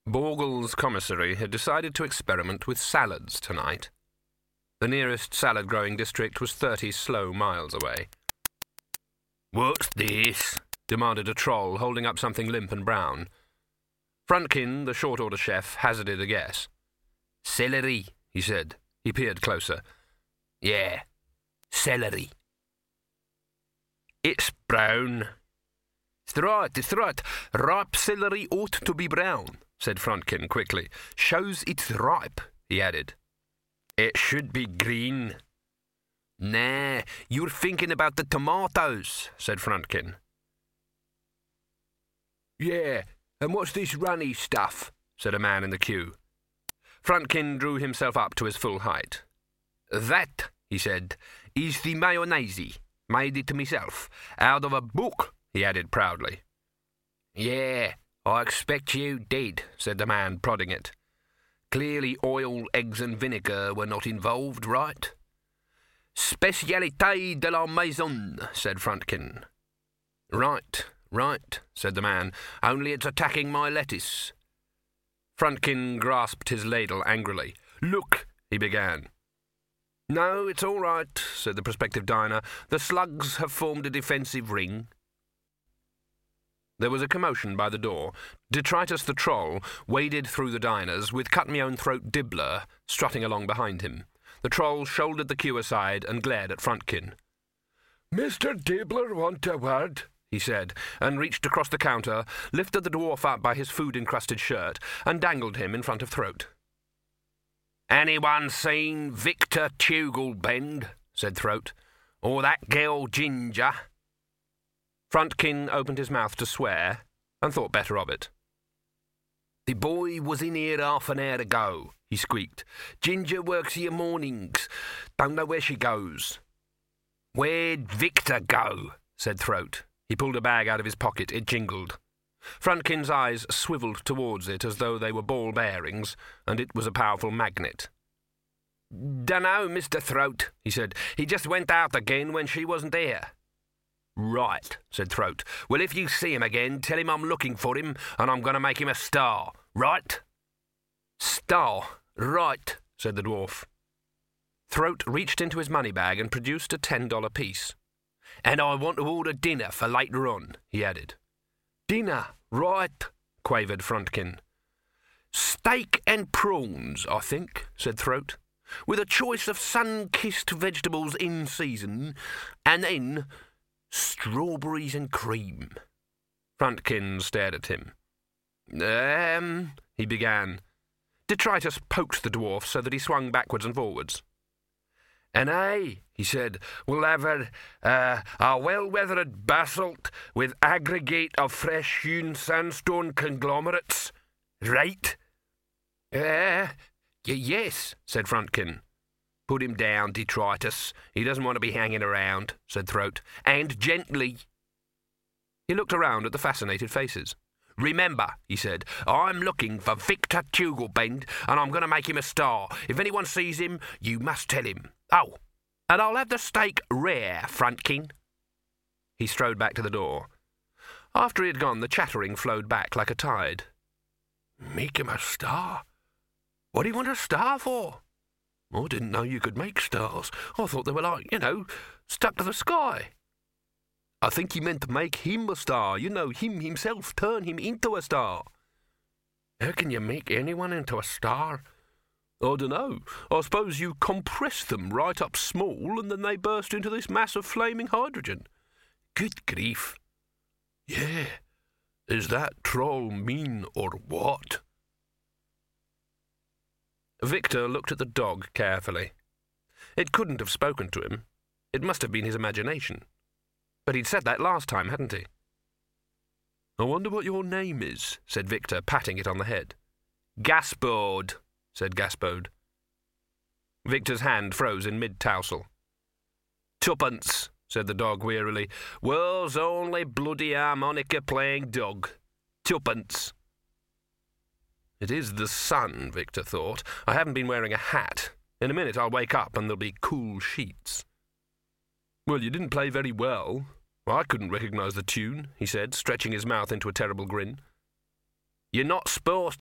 Borgle's commissary had decided to experiment with salads tonight. The nearest salad-growing district was 30 slow miles away. "What's this?" demanded a troll, holding up something limp and brown. Fruntkin, the short-order chef, hazarded a guess. "Celery," he said. He peered closer. "Yeah, celery." "It's brown." It's right. Ripe celery ought to be brown," said Fruntkin quickly. "Shows it's ripe," he added. "It should be green." "Nah, you're thinking about the tomatoes," said Fruntkin. "Yeah, and what's this runny stuff?" said a man in the queue. Fruntkin drew himself up to his full height. "That," he said, "is the mayonnaise. Made it myself. Out of a book," he added proudly. "Yeah, I expect you did," said the man, prodding it. "Clearly oil, eggs and vinegar were not involved, right?" "Spécialité de la maison," said Fruntkin. Right, said the man, "only it's attacking my lettuce." Fruntkin grasped his ladle angrily. "Look," he began. "No, it's all right," said the prospective diner. "The slugs have formed a defensive ring." There was a commotion by the door. Detritus the troll waded through the diners, with cut-me-own-throat Dibbler strutting along behind him. The troll shouldered the queue aside and glared at Fruntkin. "Mr. Dibbler want a word?" he said, and reached across the counter, lifted the dwarf up by his food-encrusted shirt, and dangled him in front of Throat. "Anyone seen Victor Tugelbend?" said Throat. "Or that girl Ginger?" Fruntkin opened his mouth to swear, and thought better of it. "The boy was in here half an hour ago," he squeaked. "Ginger works here mornings. Don't know where she goes." "Where'd Victor go?" said Throat. He pulled a bag out of his pocket. It jingled. Fruntkin's eyes swivelled towards it as though they were ball bearings, and it was a powerful magnet. "Dunno, Mr. Throat," he said. "He just went out again when she wasn't here." "Right," said Throat. "Well, if you see him again, tell him I'm looking for him, and I'm going to make him a star. Right?" "Star. Right," said the dwarf. Throat reached into his money bag and produced a $10 piece. "And I want to order dinner for later on," he added. "Dinner, right," quavered Fruntkin. "Steak and prawns, I think," said Throat, "with a choice of sun-kissed vegetables in season, and then strawberries and cream." Fruntkin stared at him. He began. Detritus poked the dwarf so that he swung backwards and forwards. "And he said, "we'll have a well-weathered basalt with aggregate of fresh-hewn sandstone conglomerates. Right?" Yes," said Fruntkin. "Put him down, Detritus. He doesn't want to be hanging around," said Throat. "And gently." He looked around at the fascinated faces. "Remember," he said, "I'm looking for Victor Tugelbend, and I'm going to make him a star. If anyone sees him, you must tell him. Oh, and I'll have the steak rare, Fruntkin." He strode back to the door. After he had gone, the chattering flowed back like a tide. "Make him a star? What do you want a star for? I didn't know you could make stars. I thought they were like, stuck to the sky." "I think he meant to make him a star. Him himself, turn him into a star." "How can you make anyone into a star?" "I dunno. I suppose you compress them right up small, and then they burst into this mass of flaming hydrogen." "Good grief." "Yeah. Is that troll mean or what?" Victor looked at the dog carefully. It couldn't have spoken to him. It must have been his imagination. But he'd said that last time, hadn't he? "I wonder what your name is," said Victor, patting it on the head. "Gaspode," said Gaspode. Victor's hand froze in mid-tousle. "Tuppence," said the dog wearily. "World's only bloody harmonica-playing dog. Tuppence." It is the sun, Victor thought. I haven't been wearing a hat. In a minute I'll wake up and there'll be cool sheets. "Well, you didn't play very well. I couldn't recognise the tune," he said, stretching his mouth into a terrible grin. "You're not supposed